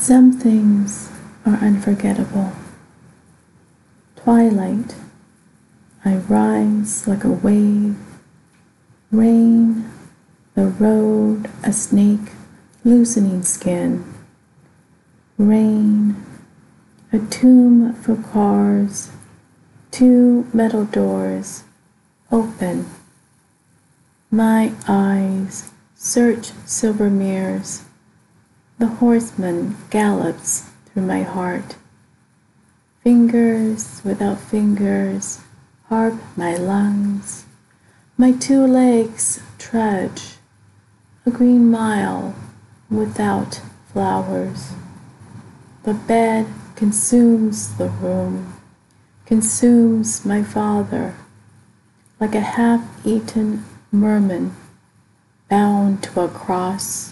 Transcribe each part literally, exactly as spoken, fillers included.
Some things are unforgettable. Twilight, I rise like a wave. Rain, the road, a snake, loosening skin. Rain, a tomb for cars, two metal doors, open. My eyes search silver mirrors. The horseman gallops through my heart. Fingers without fingers harp my lungs. My two legs trudge a green mile without flowers. The bed consumes the room, consumes my father, like a half-eaten merman bound to a cross.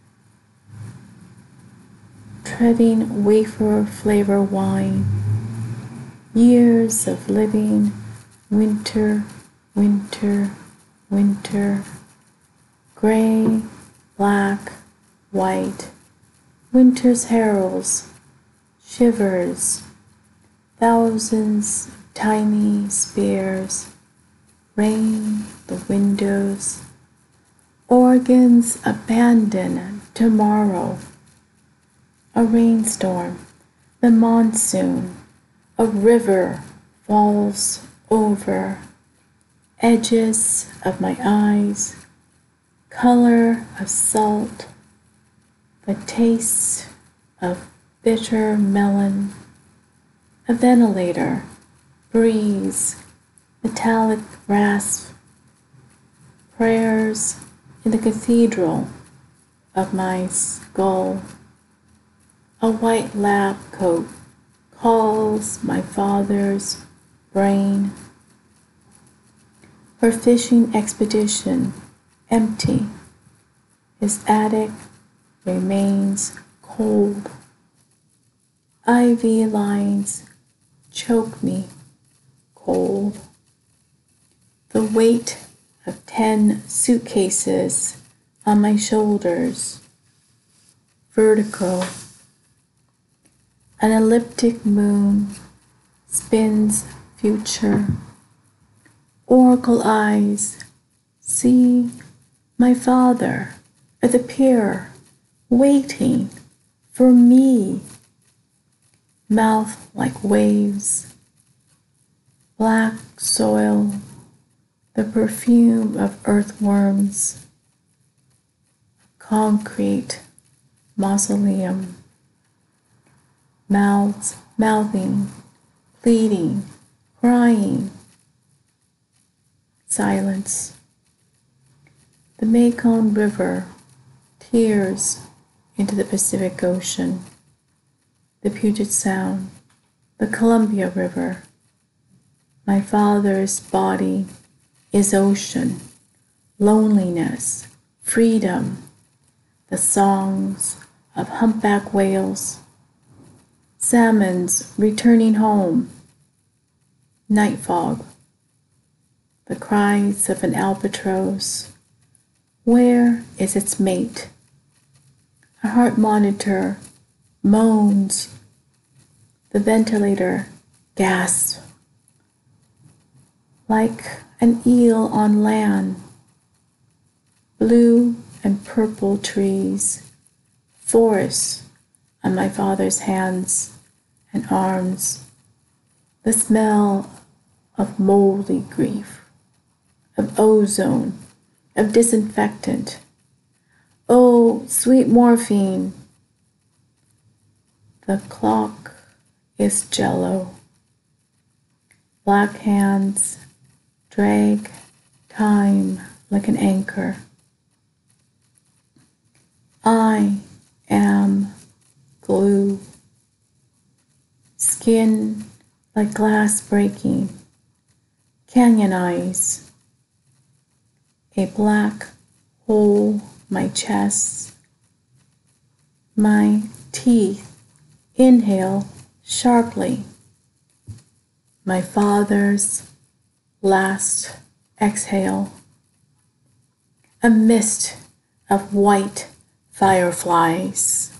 Treading wafer flavor wine, years of living, winter, winter, winter, gray, black, white, winter's heralds, shivers, thousands of tiny spears, rain the windows, organs abandoned tomorrow. A rainstorm, the monsoon, a river falls over, edges of my eyes, color of salt, the taste of bitter melon, a ventilator, breeze, metallic rasp, prayers in the cathedral of my skull. A white lab coat calls my father's brain. Her fishing expedition empty. His attic remains cold. I V lines choke me cold. The weight of ten suitcases on my shoulders. Vertigo. An elliptic moon spins future. Oracle eyes see my father at the pier, waiting for me. Mouth like waves, black soil, the perfume of earthworms, concrete mausoleum. Mouths mouthing, pleading, crying. Silence. The Mekong River tears into the Pacific Ocean. The Puget Sound, the Columbia River. My father's body is ocean, loneliness, freedom, the songs of humpback whales. Salmons returning home. Night fog. The cries of an albatross. Where is its mate? A heart monitor moans. The ventilator gasps. Like an eel on land. Blue and purple trees. Forests on my father's hands and arms, the smell of moldy grief, of ozone, of disinfectant. Oh, sweet morphine. The clock is jello. Black hands drag time like an anchor. I am glue. Skin like glass breaking, canyon eyes, a black hole my chest, my teeth inhale sharply, my father's last exhale, a mist of white fireflies.